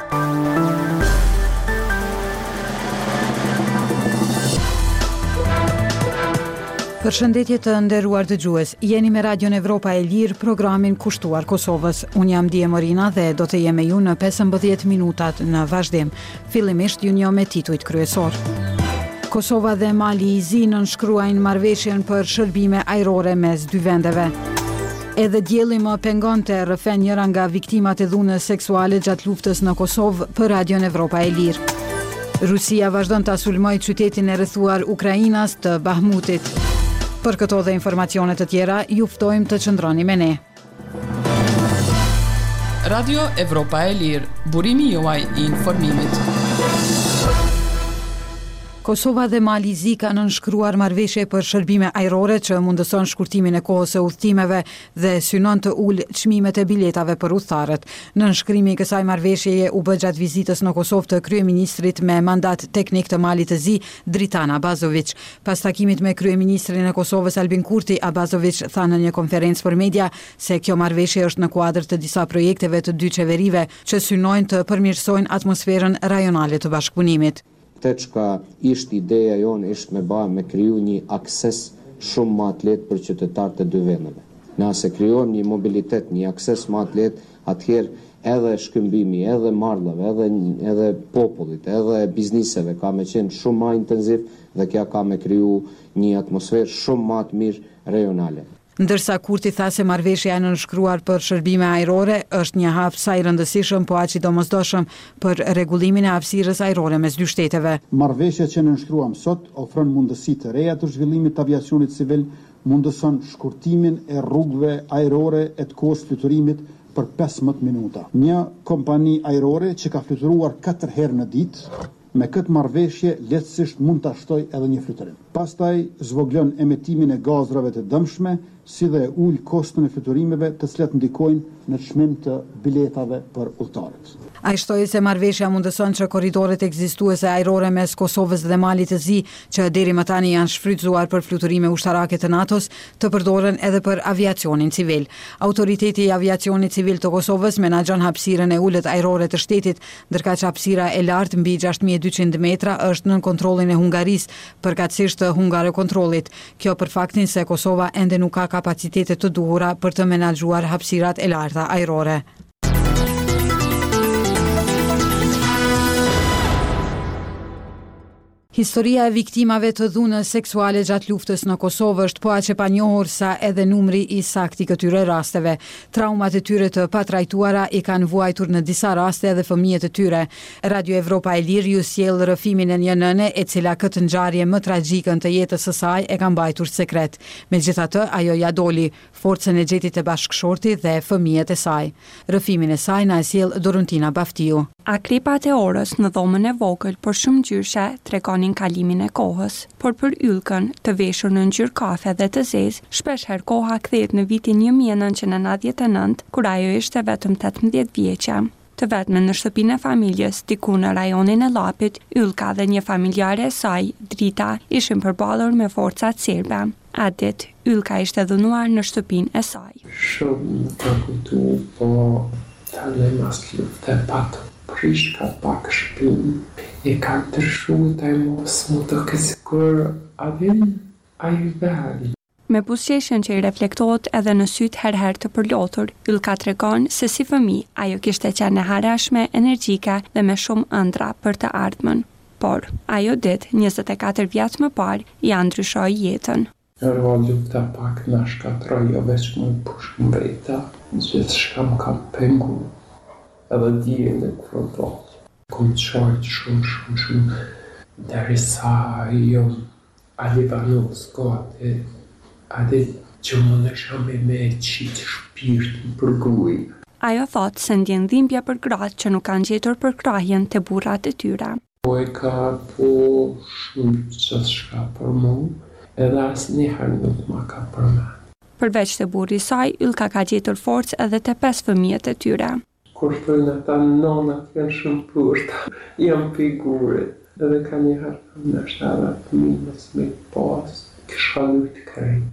Përshëndetje të nderuar dëgjues, jeni me Radion Evropa e Lirë, programin kushtuar Kosovës. Unë jam Dije Morina dhe do të jem me ju në 15 minutat në vazhdim. Fillimisht ju njoh me titujt kryesor. Kosova dhe Mali i Zi nënshkruajnë marrëveshjen për shërbime ajrore mes dy vendeve. Edhe dielli më pengonte rrëfen njëra nga viktimat e dhunës seksuale gjatë luftës në Kosovë për Radion Evropa e Lirë. Rusia vazhdon ta sulmojë qytetin e rrethuar Ukrainas të Bahmutit. Për këto dhe informacione të tjera, ju ftojmë të qëndroni me ne. Radio Evropa e Lirë, burimi juaj I informimit. Kosova dhe Mali i Zi kanë nënshkruar marrëveshje për shërbime ajrore që mundëson shkurtimin e kohës së udhëtimeve dhe synon të ulë çmimet e biletave për udhëtarët. Nënshkrimi I kësaj marrëveshjeje u bë gjatë vizitës në Kosovë të kryeministrit me mandat teknik të Malit të Zi, Dritan Abazović. Pas takimit me kryeministrin e Kosovës Albin Kurti, Abazović tha në një konferencë për media se kjo marrëveshje është në kuadër të disa projekteve të dy qeverive që synojnë të përmirësojnë atmosferën rajonale të bashkëpunimit. Çka ishte ideja jonë ishte me kriju një akses shumë më të lehtë për qytetarët e dy vendeve. Nëse krijojmë një mobilitet, një akses më të lehtë, atëherë edhe shkëmbimi, edhe marrëdhëve, edhe popullit, edhe bizniseve ka me qenë shumë më intenziv dhe kjo ka me kriju një atmosferë shumë më të mirë rajonale. Ndërsa Kurti tha se marrëveshja e nënshkruar për shërbime ajrore është një hap sa I rëndësishëm, po aq I domosdoshëm për rregullimin e hapësirës ajrore mes dy shteteve. Marrëveshja që nënshkruam sot ofron mundësi të reja të zhvillimit të aviacionit civil, mundëson shkurtimin e rrugëve ajrore e të kohës fluturimit për 15 minuta. Një kompani ajrore që ka fluturuar 4 herë në ditë, me këtë marrëveshje lehtësisht mund ta shtoj edhe një fluturim. Pastaj zvoglon emetimin e gazrave të dëmshme, si dhe ul kostën e fluturimeve të cilat ndikojnë në çmim të biletave për udhëtarët. Ai shtoi se marrëveshja mundëson që korridoret ekzistuese ajrore mes Kosovës dhe Malit të Zi, që deri më tani janë shfrytzuar për fluturime ushtarake të NATO-s, të përdoren edhe për aviacionin civil. Autoriteti I aviacionit civil të Kosovës menaxhon hapësirën e ulët ajrore të shtetit, ndërkaq hapësira e lartë mbi 6200 metra është nën kontrollin e Hungarisë, përkatësisht të Hungarokontrollit. Kjo për faktin se Kosova ende nuk ka kapacitete të duhura për të menaxhuar hapësirat e larta ajrore. Historia e viktimave të dhunës seksuale gjatë luftës në Kosovë është po aq e panjohur sa edhe numri I saktë I këtyre rasteve. Traumat e tyre të patrajtuara I kanë vuajtur në disa raste edhe fëmijët e tyre. Radio Evropa e Lirë ju sjell rrëfimin e një nëne e cila këtë ngjarje më tragjike të jetës së saj e ka mbajtur sekret. Megjithatë, ajo ja doli, forcën e gjeti të bashkëshorti dhe fëmijët e saj. Rrëfimin e saj na e sjell Doruntina Baftiu. Akripat e orës në dhomën e vogël për shumë gjyshe tregonin kalimin e kohës, por për yllkën të veshur në ngjyrë kafe dhe të zezë, shpeshherë koha kthehet në vitin 1999, kur ajo ishte vetëm 18 vjeçe. Të vetme në shtëpinë e familjes, diku në rajonin e Lapit, Yllka dhe një familjare e saj, Drita, ishin përballur me forcat serbe. Atë ditë, Yllka ishte dhënuar në shtëpinë e saj. Shumë ka kujtu, po talë mas lufte patë. Prish ka pak shpinë, e ka të shumë të mos më të kësikur avin a I veri. Me buzëqeshjen që I reflektohet edhe në sytë herher të përlotur, Yllka tregon se si fëmijë ajo kishte qenë e harashme, energjike dhe me shumë ëndra për të ardhmen. Por, ajo ditë, 24 vjet më parë, ja ndryshoi jetën. Nërva lufta pak në shkatroj, jo veç më push mbreta, gjithë shkam ka pengu. Edhe dielli kur do. Kom çojt shumë derisa jo Alivanos gati. Adi që më nësha me qitë shpirtin për gruj. Ajo thot se ndjen dhimbje për gratë që nuk kanë gjetur përkrahjen të burrat e tyre. Po e ka po shumë që shka për mu, edhe asnjëherë nuk ma ka për me. Përveç të burri saj, Yllka ka gjetur forcë edhe të 5 fëmijët e tyre. Kur shtojnë ata nonat janë shumë purta, janë figurit, edhe ka njëherë në shtara të minës me pas, kësha lujtë krejt.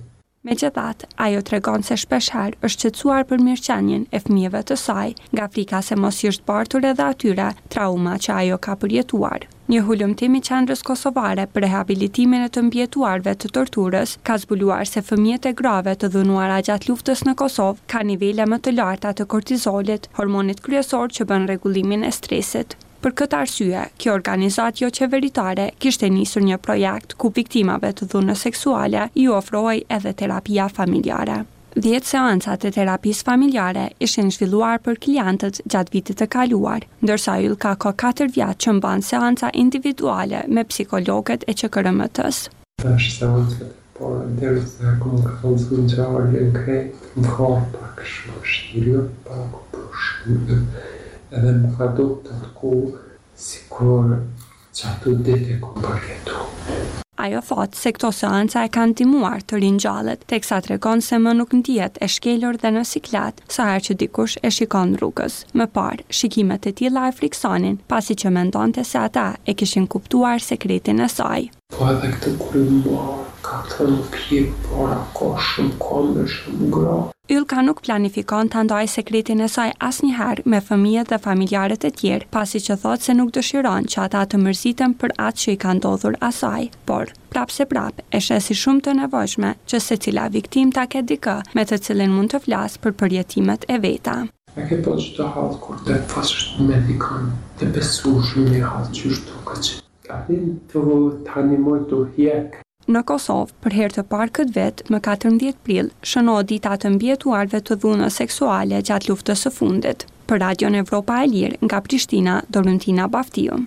Megjithatë, ajo tregon se shpeshherë është shqetësuar për mirëqenien e fëmijëve të saj, nga frika se mos i është bartur edhe atyre trauma që ajo ka përjetuar. Një hulumtim i qendrës kosovare për rehabilitimin e të mbijetuarve të torturës ka zbuluar se fëmijët e grave të dhunuara gjatë luftës në Kosovë ka nivele më të larta të kortizolit, hormonit kryesor që bën rregullimin e stresit. Për këtë arsye, kjo organizatë jo qeveritare kishte nisur një projekt ku viktimave të dhunës seksuale i ofrohej edhe terapia familjare. 10 seancat e terapisë familjare ishin zhvilluar për klientët gjatë vitit të kaluar, ndërsa Ylka ka 4 vjet që mban seanca individuale me psikologët e QKRMT-s. Tash seancat e para derisa kom kalzuar çfarë krejt, më ka pak vështirë, pak pushim. Edhe më ka të ku sikur që ato dete kom përjetu. Ajo thotë se këto seanca e kanë ndihmuar të rinjallët, teksa tregon se më nuk ndihet e shkelur dhe në siklet sa herë që dikush e shikon rrugës. Më parë, shikimet e tilla e friksonin, pasi që mendonte se ata e kishin kuptuar sekretin e saj. Po edhe këtë kur i marë, ka të në pjekë, para ka shumë kome, shumë gra. Ylka nuk planifikon të ndaj sekretin e saj asnjëherë me fëmijët dhe familjarët e tjerë, pasi që thotë se nuk dëshiron që ata të mërziten për atë që i ka ndodhur asaj, por prapse prap e sheh si shumë të nevojshme që secila viktim ta ketë dikë me të cilin mund të flasë për përjetimet e veta. E ke po që të halë kur të pasështë medikon, të besu shumë një halë që është të këtë. Atin të animoj të hjek. Në Kosovë, për herë të parë këtë vit, më 14 prill, shënohet dita të mbijetuarve të dhunës seksuale gjatë luftës së fundit. Për Radion Evropa e Lirë, nga Prishtina, Doruntina Baftiu.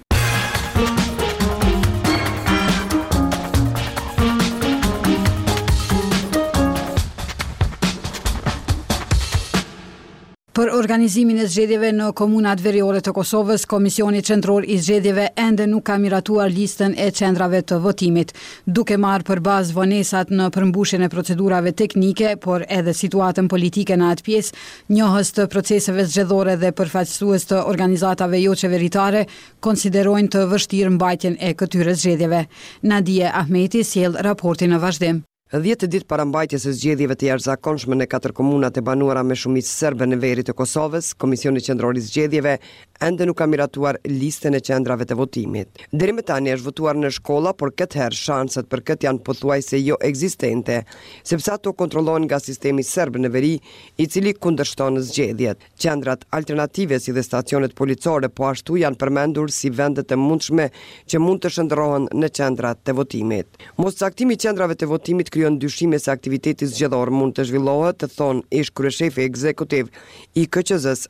Për organizimin e zgjedhjeve në komunat veriore të Kosovës, Komisioni Qendror i Zgjedhjeve ende nuk ka miratuar listën e qendrave të votimit, duke marrë për bazë vonesat në përmbushjen e procedurave teknike, por edhe situatën politike në atë pjesë, njohës të proceseve zgjedhore dhe përfaqësues të organizatave jo qeveritare, konsiderojnë të vështirë mbajtjen e këtyre zgjedhjeve. Nadia Ahmeti sjell raportin në vazhdim. 10 ditë para mbajtjes së zgjedhjeve të jashtëzakonshme në 4 komunat e banuara me shumicë serbe në veri të Kosovës, Komisioni Qendror i Zgjedhjeve ende nuk ka miratuar listën e qendrave të votimit. Deri më tani është votuar në shkolla, por këtë herë shanset për këtë janë pothuajse jo ekzistente, sepse ato kontrollohen nga sistemi serb në veri, i cili kundërshton zgjedhjet. Qendrat alternative si dhe stacionet policore po ashtu janë përmendur si vendet e mundshme që mund të shndërrohen në qendrat të votimit. Moscaktimi i qendrave të votimit krijon dyshime se aktiviteti zgjedhor mund të zhvillohet, të thonë ish kryeshefi ekzekutiv i KQZ-s